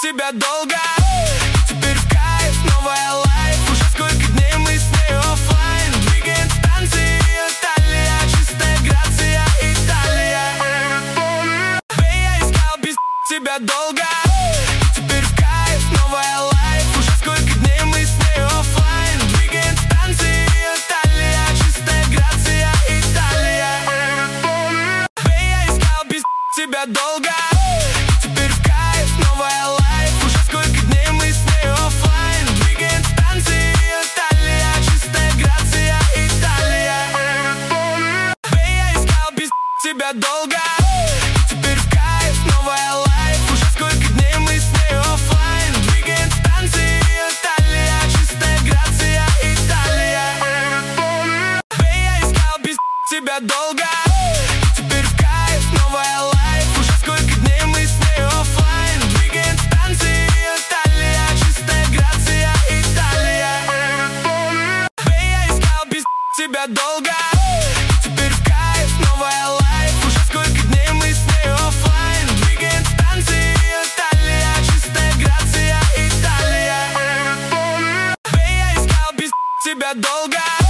тебя долго. Теперь в кайф, новая лайф. Уже сколько дней мы с ней оффлайн. Двигаем станции, Италия. Чистая Грация, Италия. Я искал без тебя долго. Теперь в кайф, новая лайф. Уже сколько дней мы с ней оффлайн. Двигаем станции, Италия. Чистая Грация, Италия. Я искал без тебя долго. Теперь в кайф, новая лайф. Уже сколько дней мы с ней оффлайн. Двигаем станции, Италия. Чистая Грация, Италия. Я искал без тебя долго. Теперь в кайф, новая лайф. Уже сколько дней мы с ней оффлайн. Двигаем станции, Италия. Чистая Грация, Италия. Я искал без тебя долго. Теперь в кайф, новая лайф. Уже сколько дней мы с ней оффлайн. Двигаем станции, Италия. Чистая Грация, Италия. Я искал без тебя долго. Теперь в кайф, новая лайф. Уже сколько дней мы с ней оффлайн. Двигаем станции, Италия. Чистая Грация, Италия. Я искал без тебя долго.